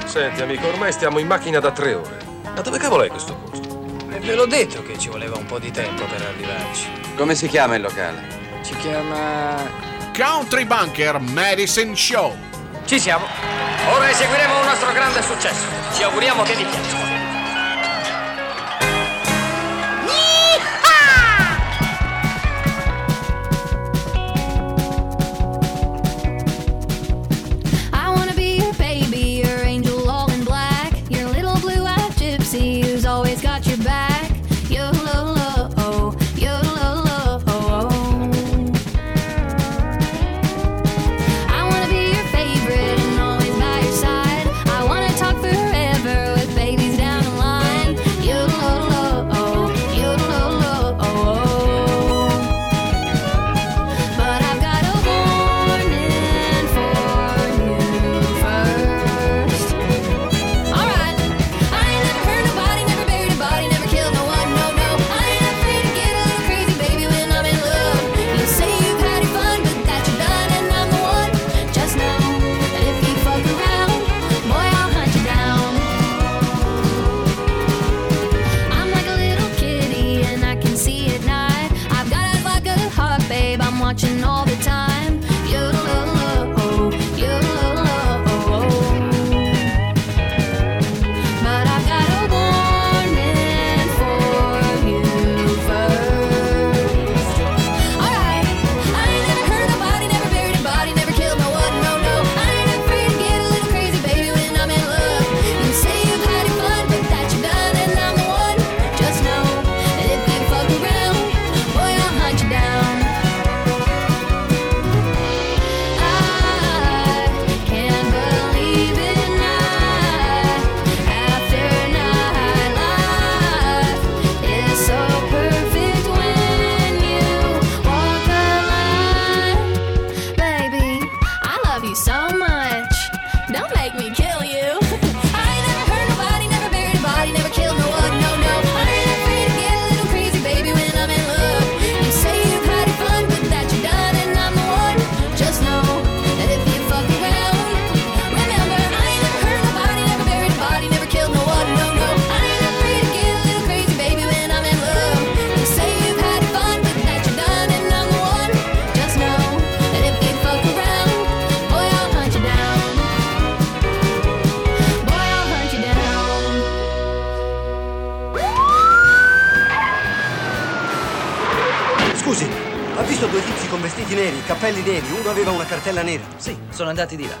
Senti, amico, ormai stiamo in macchina da 3 ore. Ma dove cavolo è questo posto? Ve l'ho detto che ci voleva un po' di tempo per arrivarci. Come si chiama il locale? Si chiama... Country Bunker Medicine Show. Ci siamo. Ora eseguiremo un nostro grande successo. Ci auguriamo che vi piaccia. Ha visto due tizi con vestiti neri, cappelli neri, uno aveva una cartella nera. Sì, sono andati di là.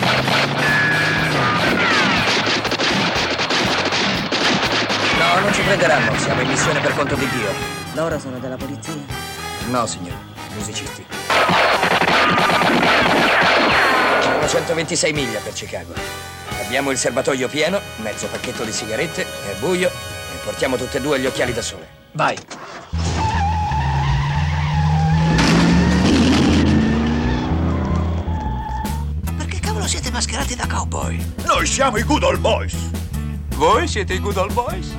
No, non ci prenderanno, siamo in missione per conto di Dio. Loro sono della polizia? No, signore, musicisti. Sono 126 miglia per Chicago. Abbiamo il serbatoio pieno, mezzo pacchetto di sigarette, è buio e portiamo tutte e due gli occhiali da sole. Vai! Siete mascherati da cowboy? Noi siamo i Good Old Boys. Voi siete i Good Old Boys?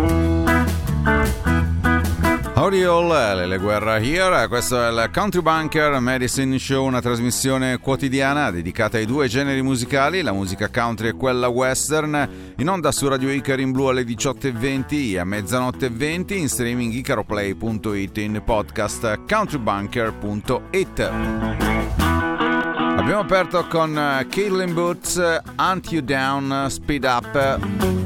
Howdy all, Lele Guerra here. Questo è il Country Bunker Medicine Show, una trasmissione quotidiana dedicata ai due generi musicali, la musica country e quella western, in onda su Radio Icaro in blu alle 18:20 e a mezzanotte 20, in streaming icaroplay.it, in podcast countrybunker.it. Abbiamo aperto con Caitlin Boots, Hunt You Down, Speed Up.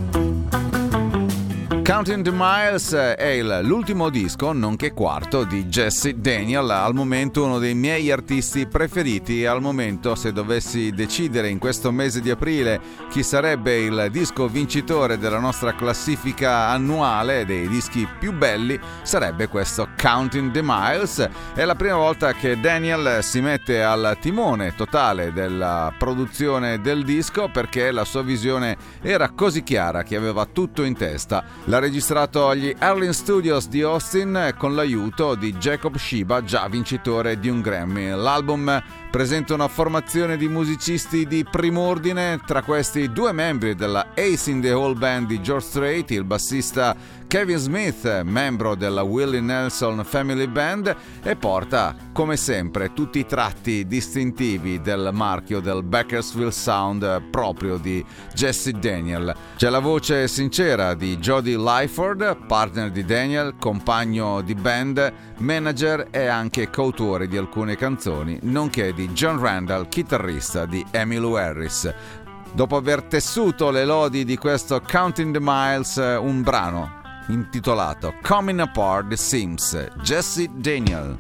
Counting the Miles è l'ultimo disco, nonché quarto, di Jesse Daniel, al momento uno dei miei artisti preferiti. Al momento, se dovessi decidere in questo mese di aprile chi sarebbe il disco vincitore della nostra classifica annuale dei dischi più belli, sarebbe questo Counting the Miles. È la prima volta che Daniel si mette al timone totale della produzione del disco, perché la sua visione era così chiara che aveva tutto in testa. L'ha registrato agli Erling Studios di Austin con l'aiuto di Jacob Shiba, già vincitore di un Grammy. L'album presenta una formazione di musicisti di prim'ordine, tra questi 2 membri della Ace in the Hole Band di George Strait, il bassista Kevin Smith, membro della Willie Nelson Family Band, e porta, come sempre, tutti i tratti distintivi del marchio del Bakersfield Sound proprio di Jesse Daniel. C'è la voce sincera di Jody Lyford, partner di Daniel, compagno di band, manager e anche coautore di alcune canzoni, nonché di John Randall, chitarrista di Emmylou Harris. Dopo aver tessuto le lodi di questo Counting the Miles, un brano intitolato Coming Apart the Seams, Jesse Daniel.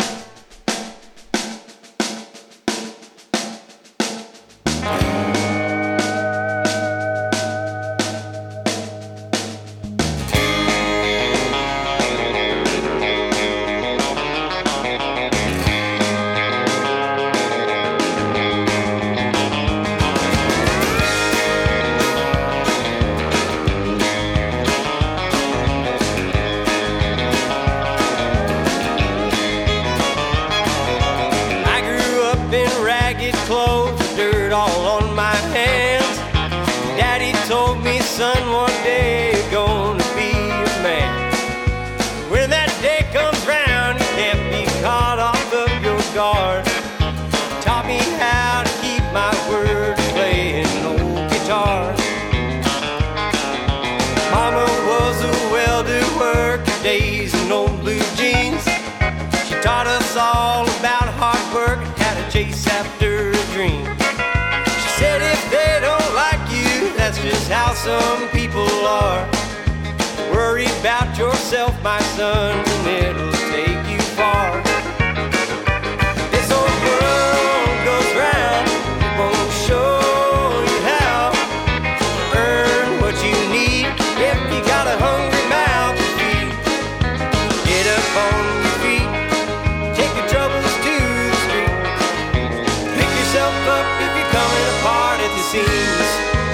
Days in old blue jeans. She taught us all about hard work, how to chase after a dream. She said if they don't like you, that's just how some people are. Worry about yourself, my son, and it'll take you far. This old world goes round, it won't show you how to earn what you need if you got a hungry mouth. Get up on your feet, take your troubles to the street. Pick yourself up if you're coming apart at the seams.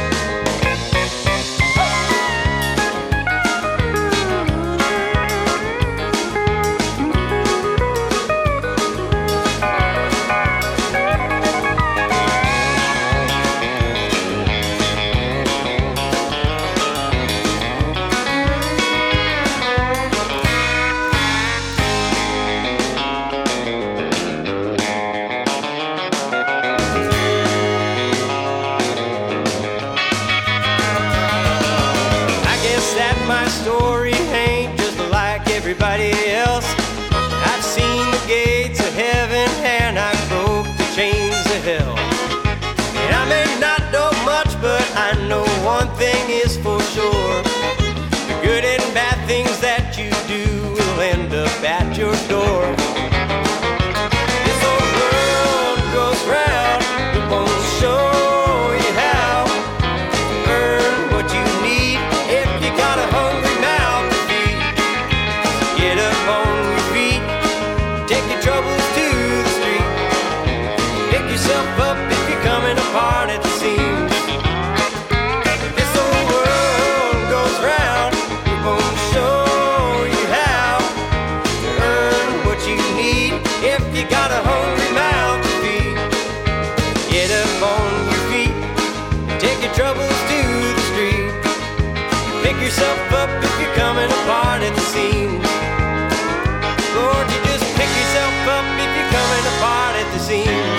Everybody else, I've seen the gates of heaven and I broke the chains of hell. And I may not know much, but I know one thing is for sure: the good and bad things that you do will end up at your door. This old world goes round, it won't show you how to earn what you need if you got a hungry mouth. Get up on your feet, take your troubles to the street. Pick yourself up if you're coming apart at the seams. This old world goes round, it won't show you how to earn what you need if you got a hungry mouth to feed. Get up on your feet, take your troubles to the street. Pick yourself up if you're coming apart at the seams. Lord, you just pick yourself up if you're coming apart at the seams.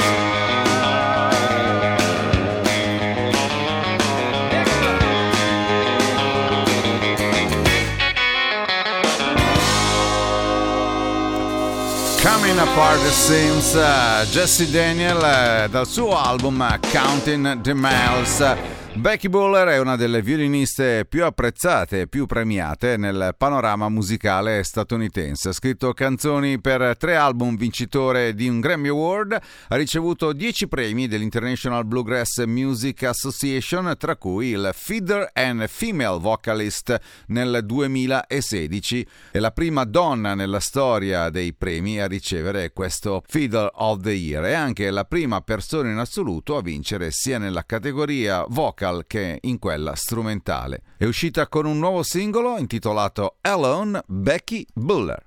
Coming Apart the Seams, Jesse Daniel dal suo album Counting the Miles. Becky Buller è una delle violiniste più apprezzate e più premiate nel panorama musicale statunitense. Ha scritto canzoni per 3 album, vincitore di un Grammy Award, ha ricevuto 10 premi dell'International Bluegrass Music Association, tra cui il Feather and Female Vocalist nel 2016. È la prima donna nella storia dei premi a ricevere questo Fiddle of the Year e anche la prima persona in assoluto a vincere sia nella categoria vocal che in quella strumentale. È uscita con un nuovo singolo intitolato Alone, Becky Buller.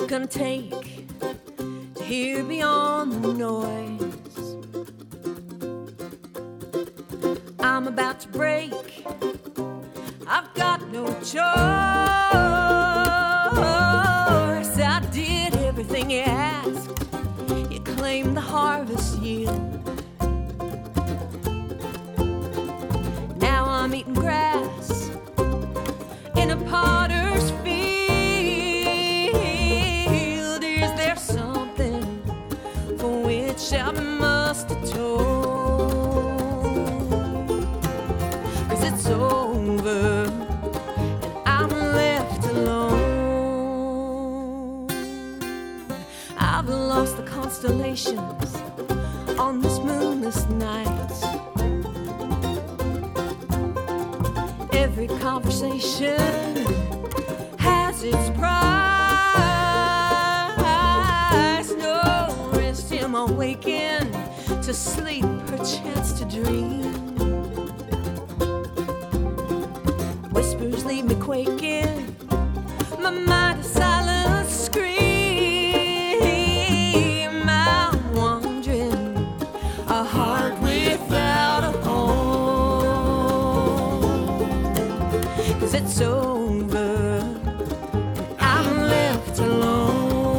gonna take to hear beyond the noise? I'm about to break, I've got no choice. I did everything you asked, you claimed the harvest yield. Now I'm eating grass in a potter's field. Is there something for which I must atone? It's over and I'm left alone. I've lost the constellations on this moonless night. Every conversation has its price. No rest am I waking to sleep, perchance to dream. Whispers leave me quaking, my mind a silent scream. I'm wandering, a heart without a home. 'Cause it's over, and I'm left alone.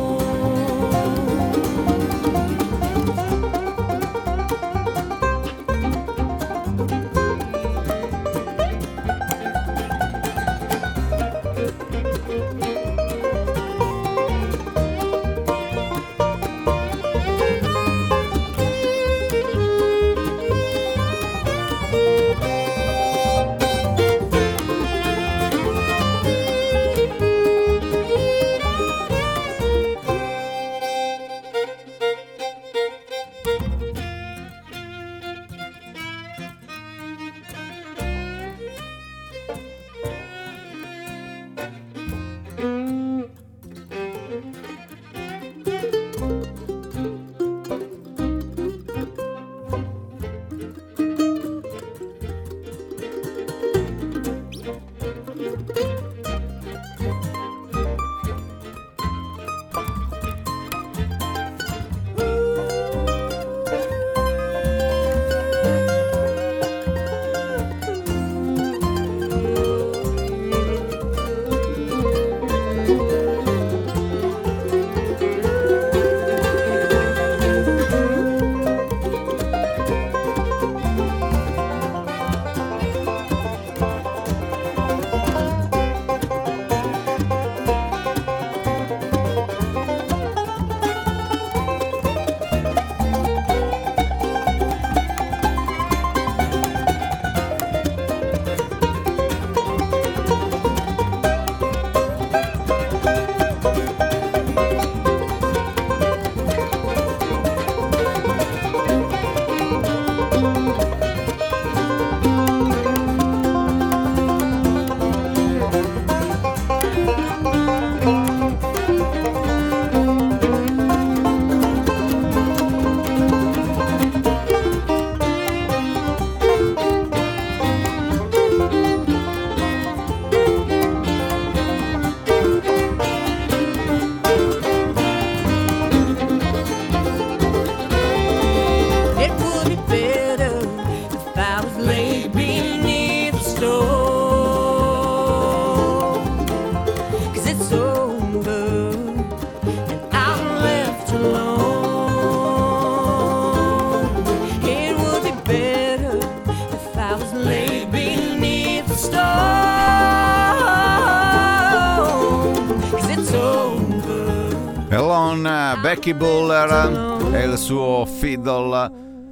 Becky Buller e il suo fiddle.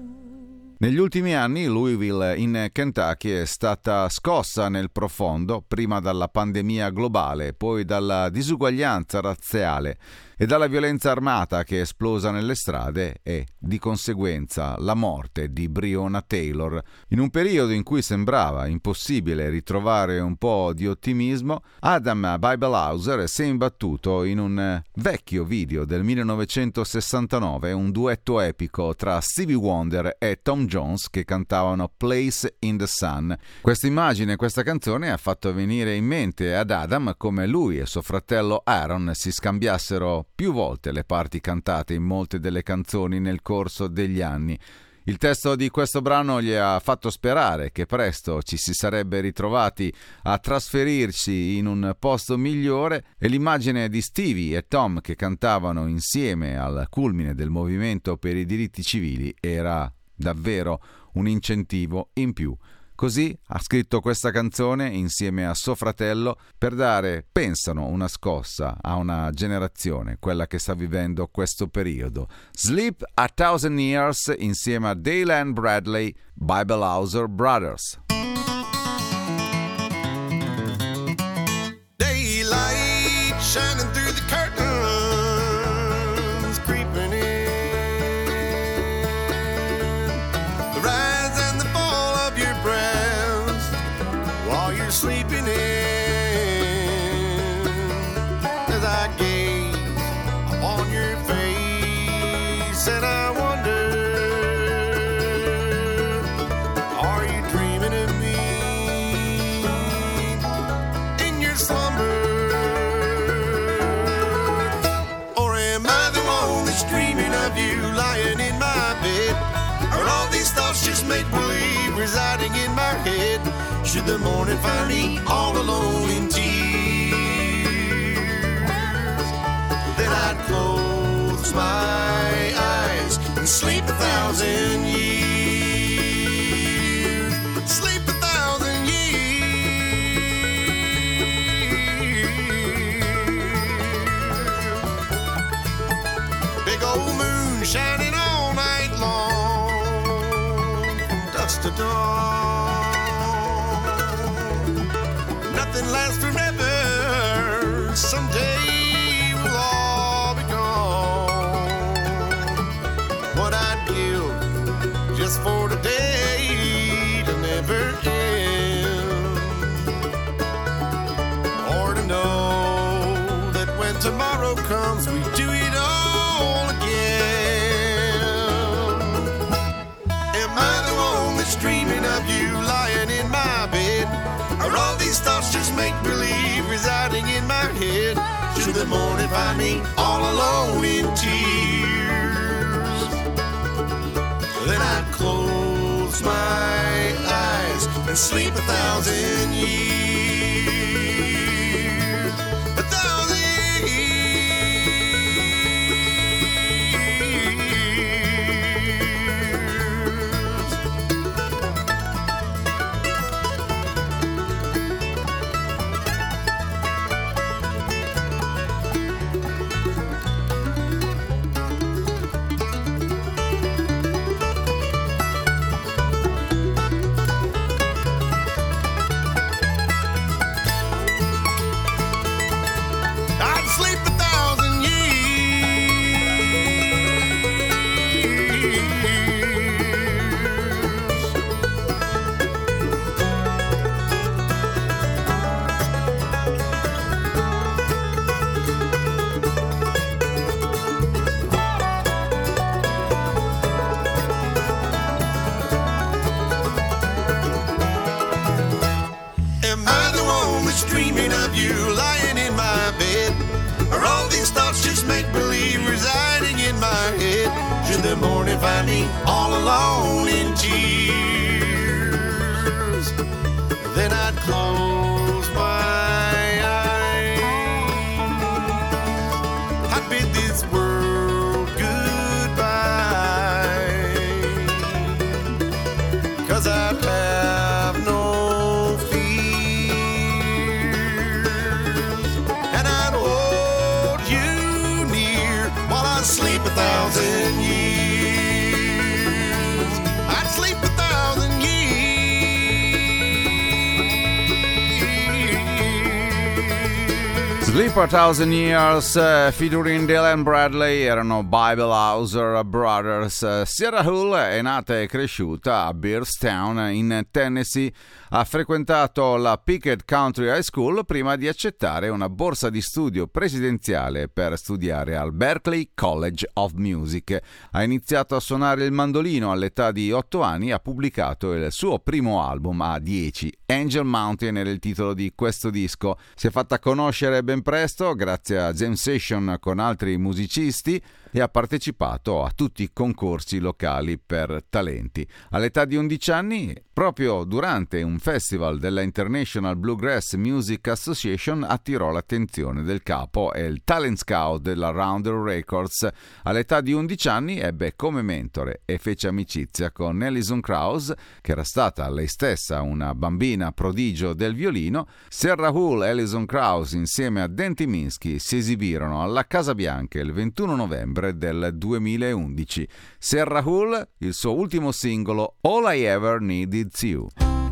Negli ultimi anni Louisville in Kentucky è stata scossa nel profondo, prima dalla pandemia globale, poi dalla disuguaglianza razziale e dalla violenza armata che è esplosa nelle strade e, di conseguenza, la morte di Breonna Taylor. In un periodo in cui sembrava impossibile ritrovare un po' di ottimismo, Adam Bibelhauser si è imbattuto in un vecchio video del 1969, un duetto epico tra Stevie Wonder e Tom Jones che cantavano Place in the Sun. Questa immagine, questa canzone ha fatto venire in mente ad Adam come lui e suo fratello Aaron si scambiassero più volte le parti cantate in molte delle canzoni nel corso degli anni. Il testo di questo brano gli ha fatto sperare che presto ci si sarebbe ritrovati a trasferirci in un posto migliore e l'immagine di Stevie e Tom che cantavano insieme al culmine del movimento per i diritti civili era davvero un incentivo in più. Così ha scritto questa canzone insieme a suo fratello per dare, pensano, una scossa a una generazione, quella che sta vivendo questo periodo. Sleep a Thousand Years insieme a Dale and Bradley, Bibelhauser Brothers. Daylight shining through the curtains, creeping in. The rise and the fall of your breath while you're sleeping in. As I gaze upon your face and I wonder, are you dreaming of me in your slumber? Or am I the one that's dreaming of you lying in my bed? Are all these thoughts just make-believe residing in my head? Should the morning find me all alone in tears, then I'd close my eyes and sleep 1,000 years. Sleep 1,000 years. Big old moon shining all night long, from dusk to dawn. Nothing lasts forever. Someday we'll all be gone. What I'd give just for today to never end, or to know that when tomorrow comes we do it all again. Am I the one that's dreaming of you lying in my bed? Are all these thoughts just make-believe residing in my head? Should the morning find me all alone in tears, then I'd close my eyes and sleep 1,000 years. 1,000 years. I'd sleep 1,000 years. Am I the one that's dreaming of you lying in my bed? Are all these thoughts just make-believe residing in my head? Should the morning find me all alone in tears, then I'd close my eyes. I'd bid this world goodbye, 'cause I'd have no fears, and I'd hold you near while I sleep 1,000 years. I'd sleep 1,000 years. Sleep 1000 Years featuring Dylan Bradley erano Bible Hauser Brothers. Sierra Hull è nata e cresciuta a Beardstown in Tennessee. Ha frequentato la Pickett Country High School prima di accettare una borsa di studio presidenziale per studiare al Berklee College of Music. Ha iniziato a suonare il mandolino all'età di 8 anni e ha pubblicato il suo primo album a 10. Angel Mountain era il titolo di questo disco. Si è fatta conoscere ben presto grazie a jam session con altri musicisti e ha partecipato a tutti i concorsi locali per talenti. All'età di 11 anni, proprio durante un festival della International Bluegrass Music Association, attirò l'attenzione del capo e il talent scout della Rounder Records. All'età di 11 anni ebbe come mentore e fece amicizia con Alison Krauss, che era stata lei stessa una bambina prodigio del violino. Sierra Hull e Alison Krauss insieme a Dan Tyminski si esibirono alla Casa Bianca il 21 novembre del 2011. Sierra Hull, il suo ultimo singolo All I Ever Need Is You.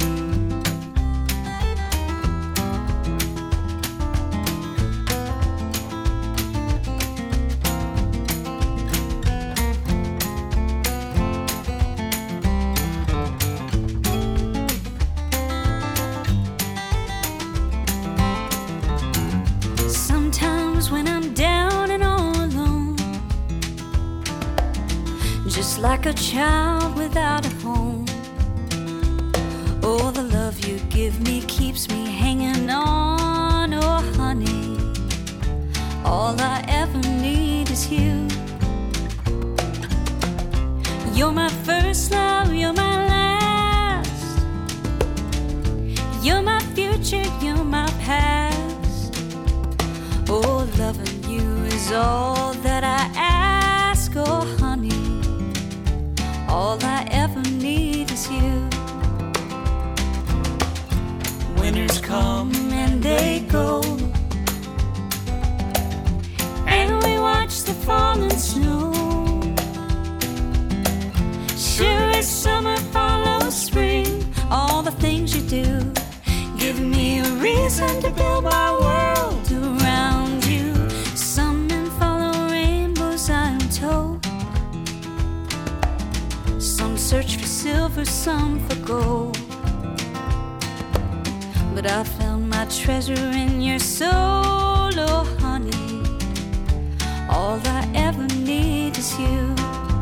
Sometimes when I'm down and all alone, just like a child without a home, oh, the love you give me keeps me hanging on. Oh, honey, all I ever need is you. You're my first love, you're my last. You're my future, you're my past. Oh, loving you is all that I ask. Oh, honey, all I ever need is you. Winters come and they go, and we watch the falling snow. Sure as summer follows spring, all the things you do give me a reason to build my world around you. Some men follow rainbows, I'm told. Some search for silver, some for gold. But I found my treasure in your soul, oh honey. All I ever need is you.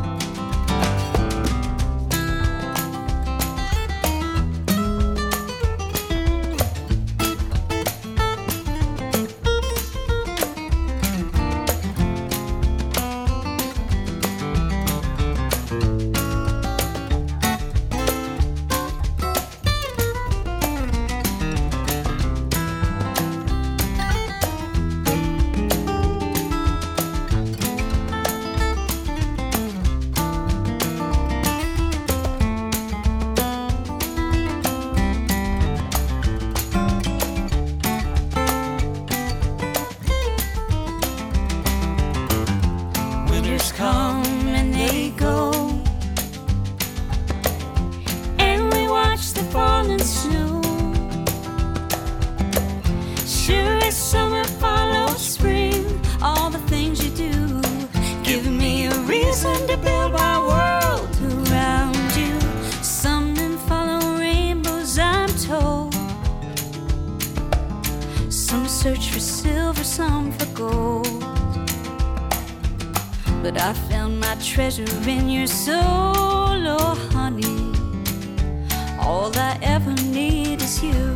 But I found my treasure in your soul, oh honey. All I ever need is you.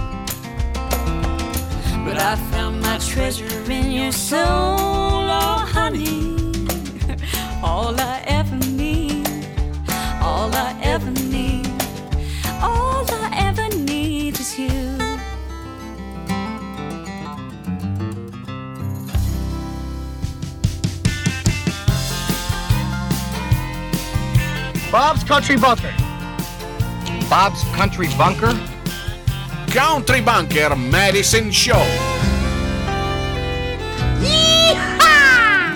But I found my treasure in your soul, oh honey. All I ever need, all I ever need, all I ever need is you. Bob's Country Bunker. Bob's Country Bunker? Country Bunker Medicine Show. Yeehaw!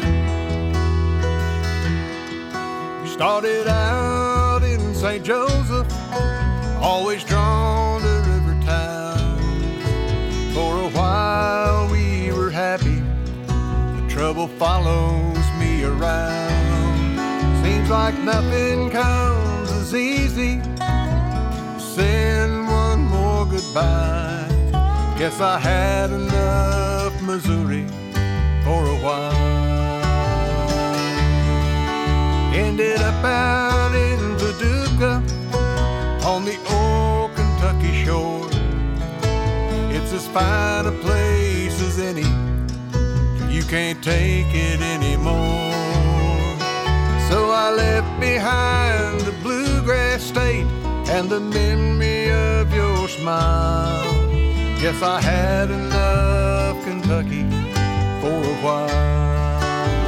We started out in St. Joseph, always drawn to river towns. For a while we were happy. still follows me around. Seems like nothing comes as easy. Send one more goodbye. Guess I had enough Missouri for a while. Ended up out in Paducah on the old Kentucky shore. It's as fine a place as any. You can't take it anymore. So I left behind the bluegrass state and the memory of your smile. Guess I had enough Kentucky for a while.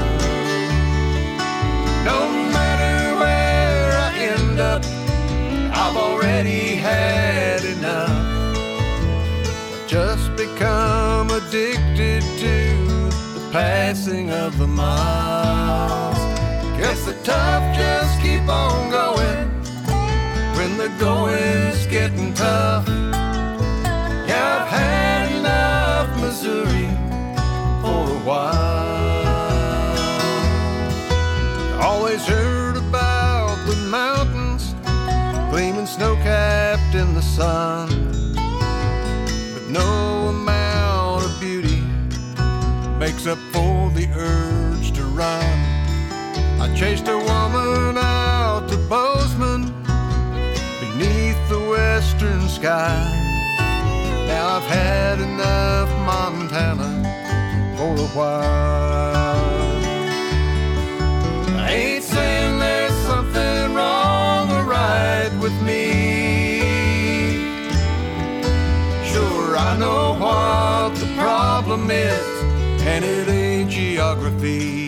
No matter where I end up, I've already had enough. Just become addicted to the passing of the miles. Guess the tough just keep on going when the going's getting tough. Yeah, I've had enough Missouri for a while. Always heard about the mountains gleaming snow-capped in the sun, but no amount of beauty makes up for the urge to run. I chased a woman out to Bozeman beneath the western sky. Now I've had enough Montana for a while. I ain't saying there's something wrong or right with me. Sure, I know what the problem is, and it ain't geography.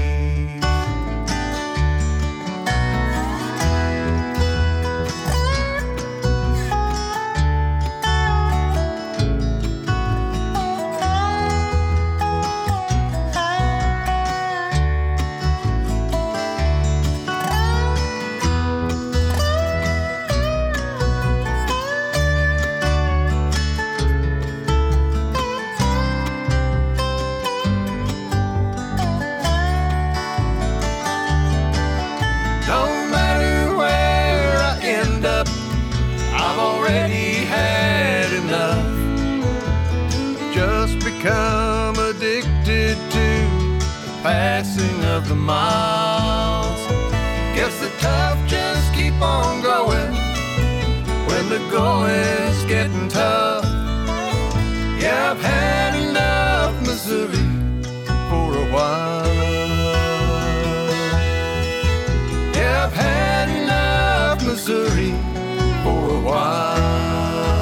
Become addicted to the passing of the miles. Guess the tough just keep on going when the going's getting tough. Yeah, I've had enough Missouri for a while. Yeah, I've had enough Missouri for a while.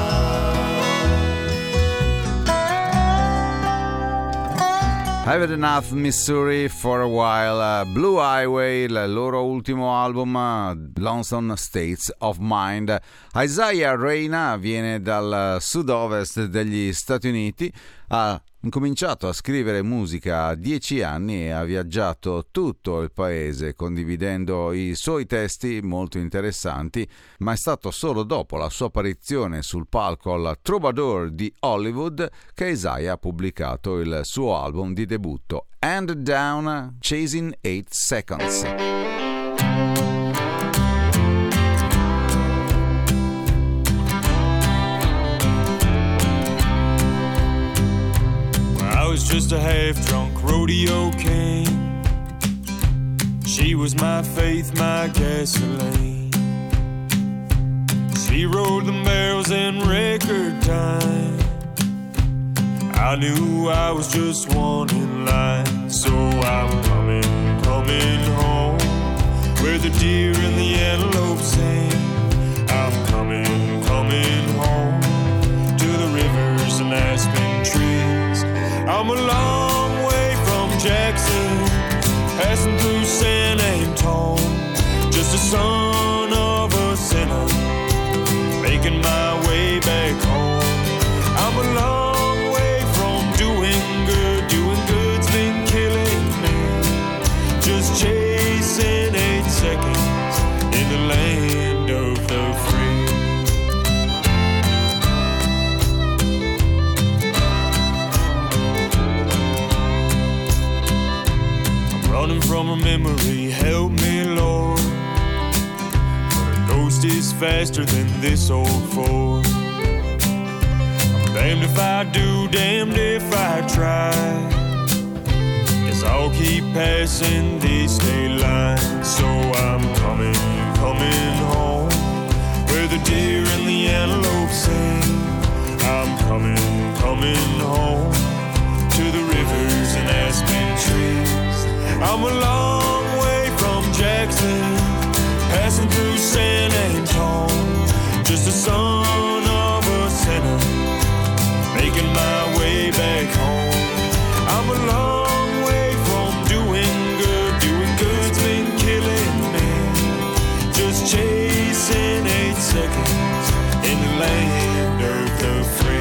I've Had Enough Missouri for a While, Blue Highway, il loro ultimo album, Lonesome States of Mind. Isaiah Reyna viene dal sud-ovest degli Stati Uniti, ha incominciato a scrivere musica a 10 anni e ha viaggiato tutto il paese condividendo i suoi testi molto interessanti, ma è stato solo dopo la sua apparizione sul palco al Troubadour di Hollywood che Isaiah ha pubblicato il suo album di debutto, Hand Down Chasing 8 Seconds. I was just a half-drunk rodeo king. She was my faith, my gasoline. She rolled the barrels in record time. I knew I was just one in line. So I'm coming home, where the deer and the antelope sing. I'm coming home, to the rivers and aspen trees. I'm a long way from Jackson, passing through San Antone, just a son of a sinner, making my way back home. I'm a long way from doing good's been killing me, just chasing 8 seconds in the land of the free. memory, help me, Lord. But a ghost is faster than this old Ford. I'm damned if I do, damned if I try. Guess I'll keep passing these state lines. So I'm coming home, where the deer and the antelope sing. I'm coming home, to the rivers and aspen trees. I'm a long way from Jackson, passing through San Antone, just a son of a sinner, making my way back home. I'm a long way from doing good's been killing me, just chasing 8 seconds in the land of the free.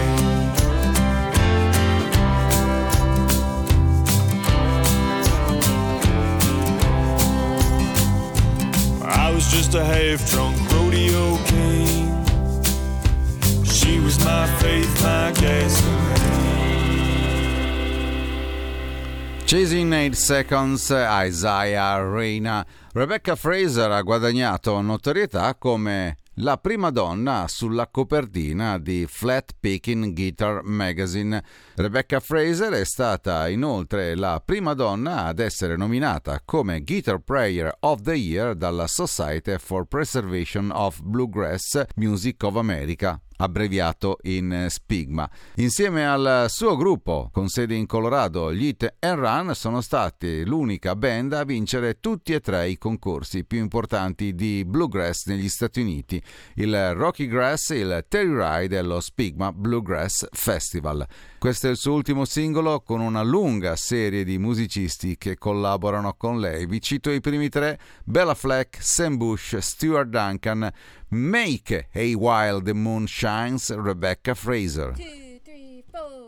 I was just a half-drunk rodeo king. She was my faith, my gasoline. Chasing 8 Seconds, Isaiah Reina. Rebecca Fraser ha guadagnato notorietà come la prima donna sulla copertina di Flat Picking Guitar Magazine. Rebecca Fraser è stata inoltre la prima donna ad essere nominata come Guitar Player of the Year dalla Society for Preservation of Bluegrass Music of America, abbreviato in SPIGMA. Insieme al suo gruppo con sede in Colorado, gli Hit and Run sono stati l'unica band a vincere tutti e 3 i concorsi più importanti di bluegrass negli Stati Uniti, il Rocky Grass, il Telluride e lo SPIGMA Bluegrass Festival. Questo è il suo ultimo singolo con una lunga serie di musicisti che collaborano con lei. Vi cito i primi 3: Bella Fleck, Sam Bush, Stuart Duncan, Make a While the Moon Shines, Rebecca Fraser. 2, 3, 4.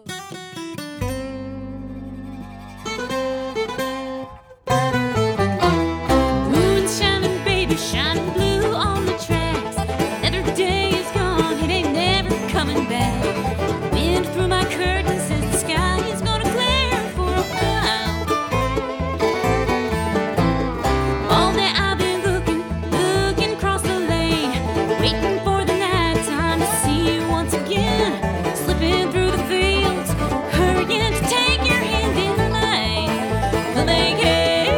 Moon's shining, baby, shining blue on the tracks. Another day is gone, it ain't never coming back. Wind through my curtains says the sky is gonna clear for a while. All day I've been looking across the lane, waiting for the night time to see you once again. Slipping through the fields, hurrying to take your hand in line. We'll make hay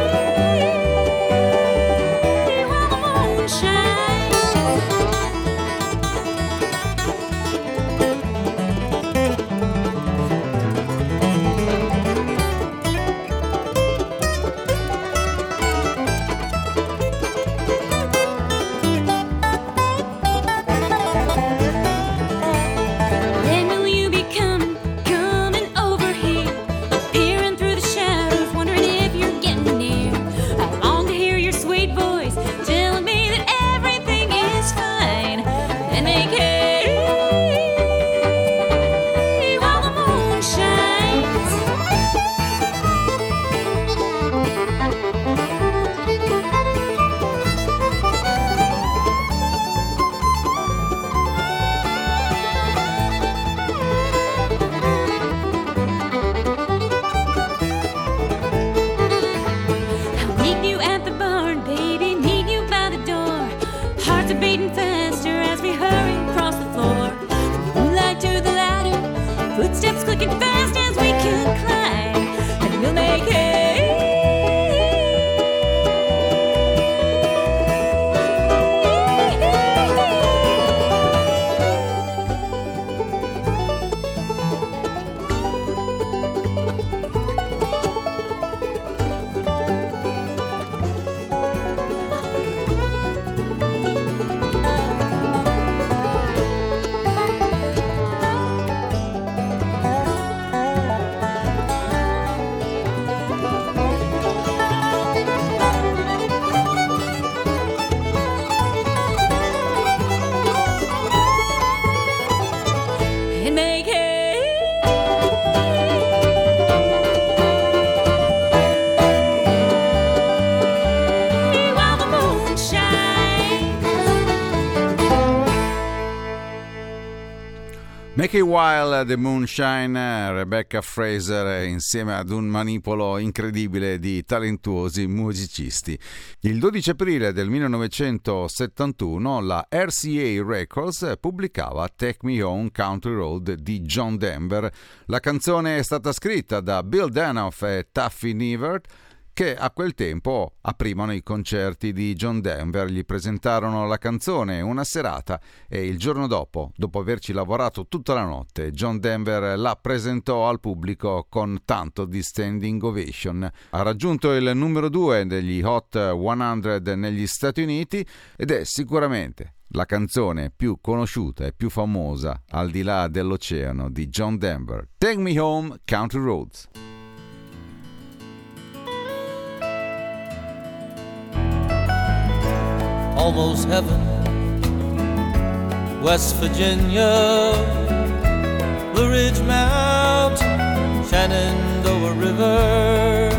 while the moon shines. When will you be coming over here? Appearing through the shadows, wondering if you're getting near. I long to hear your sweet voice telling me that everything is fine. And make hay while the moon shines. I'll meet you at the barn, baby, meet you by the door. Hearts are beating faster as we hurry across the floor. The moonlight to the ladder, footsteps clicking fast as we can climb. And we'll make hay. Make It Wild, The Moonshine, Rebecca Fraser insieme ad un manipolo incredibile di talentuosi musicisti. Il 12 aprile del 1971 la RCA Records pubblicava Take Me Home Country Road di John Denver. La canzone è stata scritta da Bill Danoff e Tuffy Nevert, che a quel tempo aprivano i concerti di John Denver. Gli presentarono la canzone una serata e il giorno dopo averci lavorato tutta la notte, John Denver la presentò al pubblico con tanto di standing ovation. Ha raggiunto il numero 2 degli Hot 100 negli Stati Uniti ed è sicuramente la canzone più conosciuta e più famosa al di là dell'oceano di John Denver. Take Me Home Country Roads. Almost heaven, West Virginia, Blue Ridge Mountain, Shenandoah River.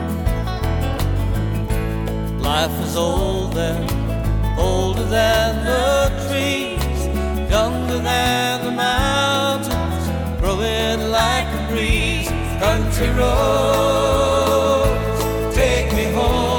Life is old there, older than the trees, younger than the mountains, growing like a breeze. Country roads, take me home.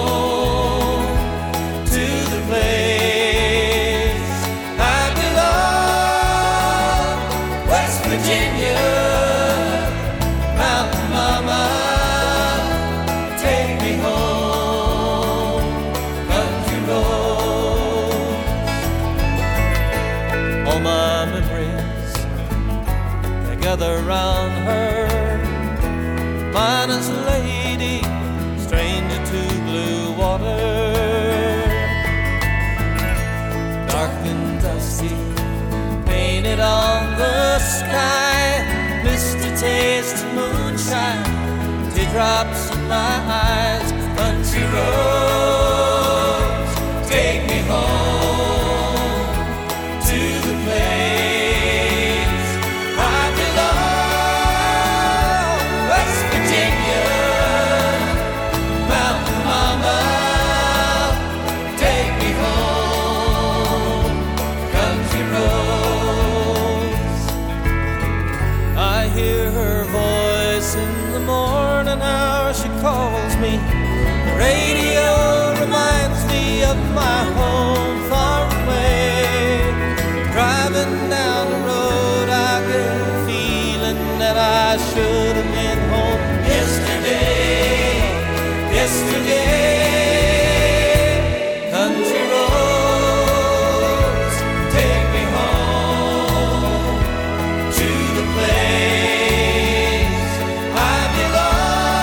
Around her, miner's lady, stranger to blue water, dark and dusty, painted on the sky, misty taste of moonshine, teardrops in my eyes. Country roads, take me home to the place calls me. The radio reminds me of my home far away. Driving down the road, I get a feeling that I should have been home yesterday. Yesterday, country roads, take me home to the place I belong.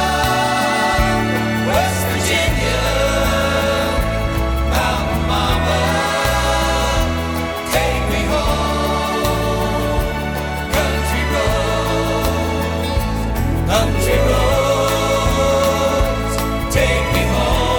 Take me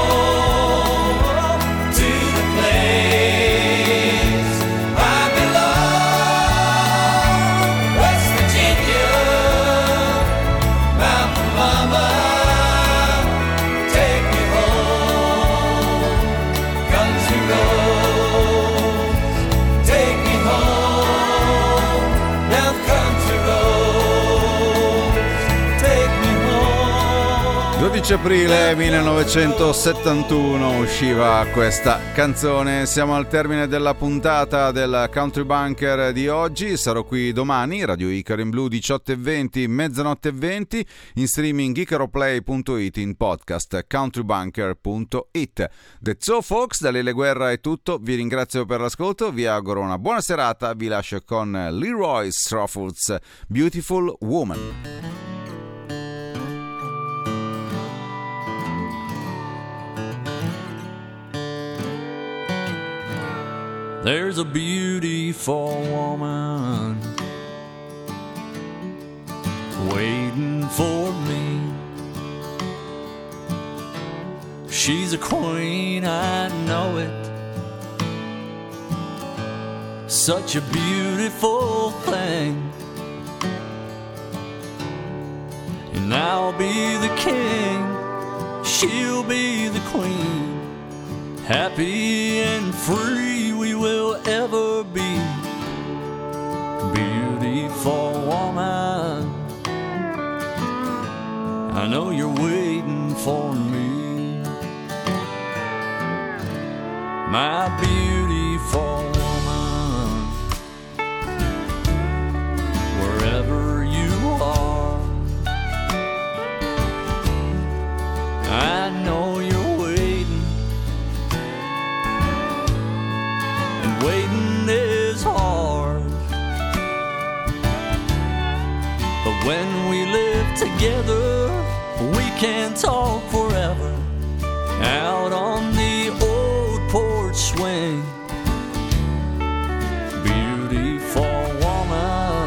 home. 12 aprile 1971 usciva questa canzone. Siamo al termine della puntata del Country Bunker di oggi. Sarò qui domani, Radio Icaro in Blu 18:20, mezzanotte e 20, in streaming icaroplay.it, in podcast countrybunker.it. That's all folks, da Lele Guerra è tutto. Vi ringrazio per l'ascolto, vi auguro una buona serata. Vi lascio con Leroy Stroughford's Beautiful Woman. There's a beautiful woman waiting for me. She's a queen, I know it. Such a beautiful thing. And I'll be the king, she'll be the queen. Happy and free we will ever be. Beautiful know you're waiting for me, my beautiful woman, wherever you are. I know you're waiting, and waiting is hard, but when we live together, we can talk forever out on the old porch swing. Beautiful woman,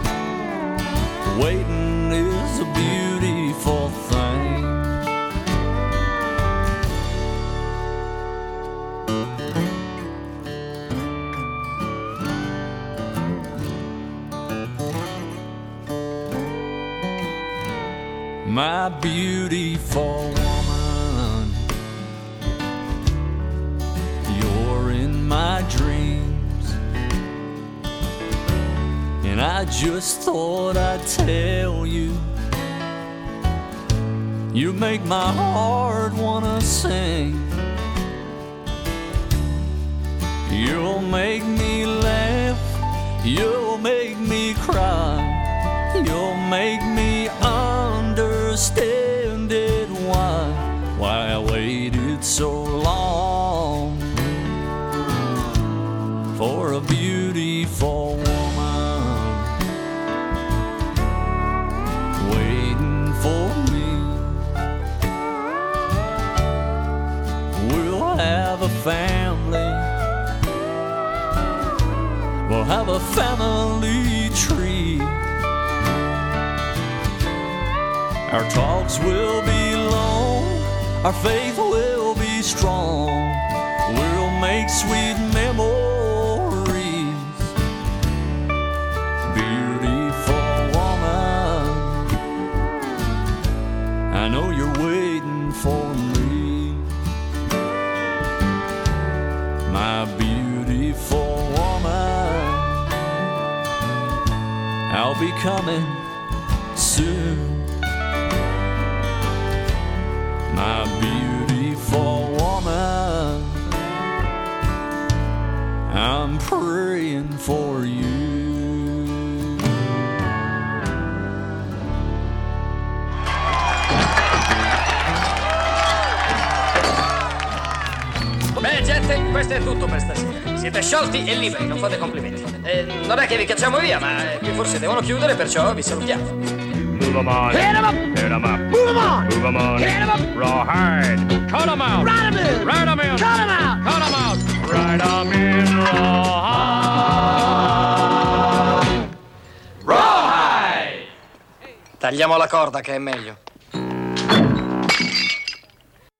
waiting is a beautiful thing. My beautiful woman, you're in my dreams, and I just thought I'd tell you, you make my heart wanna sing. You'll make me laugh, you'll make me cry, you'll make me understand it, why I waited so long for a beautiful woman waiting for me. We'll have a family, we'll have a family tree. Our talks will be long, our faith will be strong. We'll make sweet memories. Beautiful woman, I know you're waiting for me, my beautiful woman. I'll be coming soon, my beautiful woman, I'm praying for you. Bene gente, questo è tutto per stasera. Siete sciolti e liberi, non fate complimenti. Non è che vi cacciamo via, ma qui forse devono chiudere, perciò vi salutiamo. Move 'em on. Hit 'em up. Hit 'em up. Move 'em on. Move 'em on. Hit 'em up. Rawhide. Cut 'em out. Ride 'em in. Ride 'em in. Cut 'em out. Cut 'em out. Ride 'em in. Rawhide. Tagliamo la corda che è meglio.